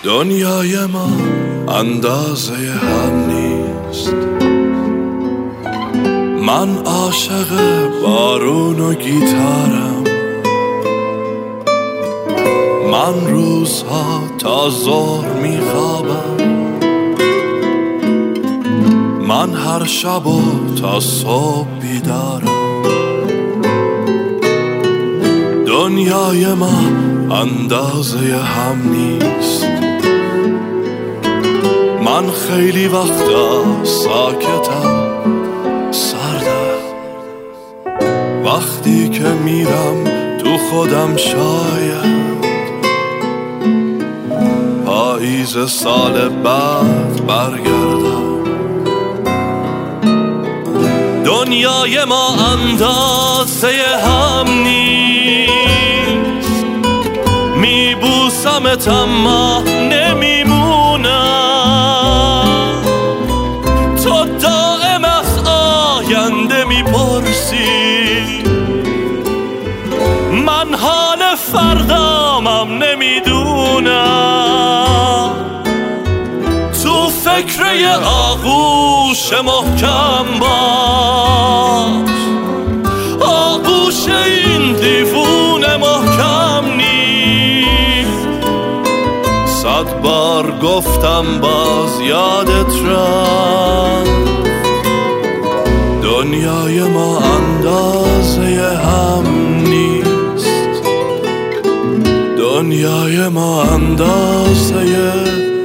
دنیای ما اندازه هم نیست. من عاشق بارون و گیتارم، من روزها تا ظهر میخوابم، من هر شب و تا صبح بیدارم. دنیای ما اندازه هم نیست. من خیلی وقتا ساکتم، سرده وقتی که میرم تو خودم، شاید پاییز سال بعد برگردم. دنیای ما اندازه هم نیست. میبوسمت اما نمیمونم، تو دائم از آینده میپرسی، من حال فردامم نمیدونم. تو فکر آغوش محکم باش، آغوش این دیوونه محکم نیست. 100 بار گفتم باز یادت رفت. دنیای ما اندازه هم نیست. دنیای ما اندازه